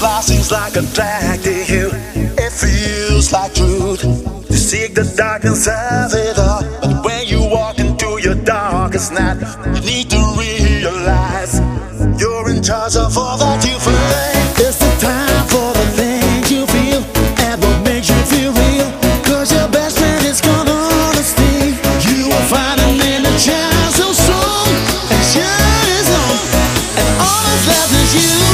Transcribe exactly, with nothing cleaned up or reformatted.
fly seems like a drag to you. It feels like truth to seek the darkness of it all. But when you walk into your darkest night, you need to realize you're in charge of all that you feel. It's the time for the things you feel and what makes you feel real. Cause your best friend is gone honesty. You will find him in a child so strong and shine his own. And all that's left is you.